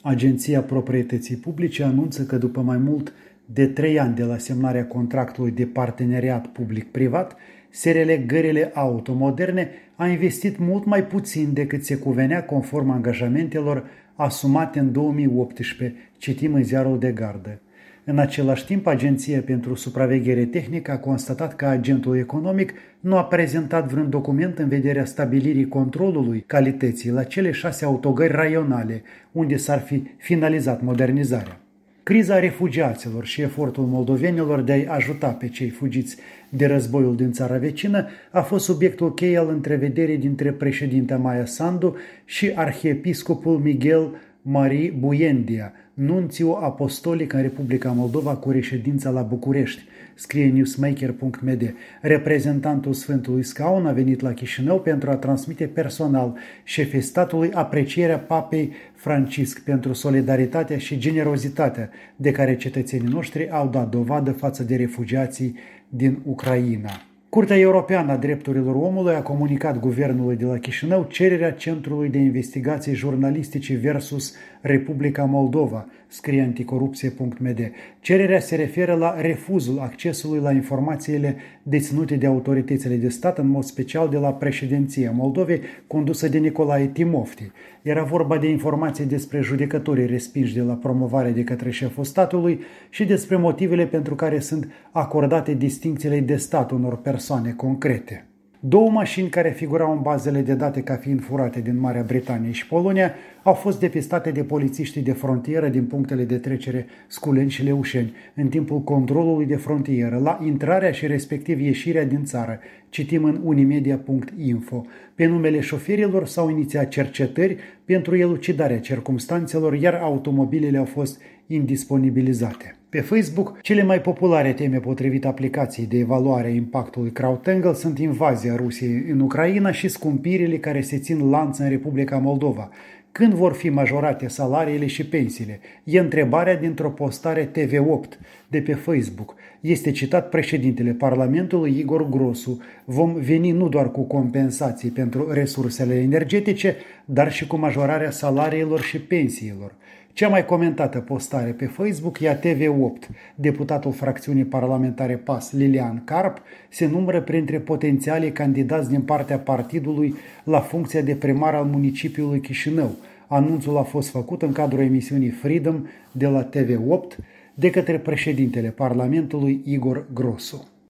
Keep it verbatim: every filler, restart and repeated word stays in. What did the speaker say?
Agenția Proprietății Publice anunță că după mai mult de trei ani de la semnarea contractului de parteneriat public-privat, S R L Gările Auto Moderne a investit mult mai puțin decât se cuvenea conform angajamentelor asumate în două mii optsprezece, citim în ziarul de gardă. În același timp, Agenția pentru Supraveghere Tehnică a constatat că agentul economic nu a prezentat vreun document în vederea stabilirii controlului calității la cele șase autogări raionale, unde s-ar fi finalizat modernizarea. Criza refugiaților și efortul moldovenilor de a-i ajuta pe cei fugiți de războiul din țara vecină a fost subiectul cheie al întrevederii dintre președintea Maia Sandu și arhiepiscopul Miguel Marie Buendia, nunțiu apostolic în Republica Moldova cu reședința la București, scrie newsmaker punct m d. Reprezentantul Sfântului Scaun a venit la Chișinău pentru a transmite personal șefei statului aprecierea Papei Francisc pentru solidaritatea și generozitatea de care cetățenii noștri au dat dovadă față de refugiații din Ucraina. Curtea Europeană a Drepturilor Omului a comunicat guvernului de la Chișinău cererea Centrului de Investigații Jurnalistice versus Republica Moldova, scrie anticorupție punct m d. Cererea se referă la refuzul accesului la informațiile deținute de autoritățile de stat, în mod special de la președinția Moldovei, condusă de Nicolae Timofti. Era vorba de informații despre judecătorii respinși de la promovare de către șeful statului și despre motivele pentru care sunt acordate distincțiile de stat unor persoane concrete. Două mașini care figurau în bazele de date ca fiind furate din Marea Britanie și Polonia au fost depistate de polițiștii de frontieră din punctele de trecere Sculeni și Leușeni în timpul controlului de frontieră, la intrarea și respectiv ieșirea din țară, citim în unimedia punct info. Pe numele șoferilor s-au inițiat cercetări pentru elucidarea circumstanțelor, iar automobilele au fost indisponibilizate. Pe Facebook, cele mai populare teme potrivit aplicației de evaluare a impactului CrowdTangle sunt invazia Rusiei în Ucraina și scumpirile care se țin lanț în Republica Moldova. Când vor fi majorate salariile și pensiile? E întrebarea dintr-o postare T V opt de pe Facebook. Este citat președintele Parlamentului Igor Grosu. Vom veni nu doar cu compensații pentru resursele energetice, dar și cu majorarea salariilor și pensiilor. Cea mai comentată postare pe Facebook e a T V opt. Deputatul fracțiunii parlamentare P A S, Lilian Carp, se numără printre potențialii candidați din partea partidului la funcția de primar al municipiului Chișinău. Anunțul a fost făcut în cadrul emisiunii Freedom de la T V opt de către președintele Parlamentului Igor Grosu.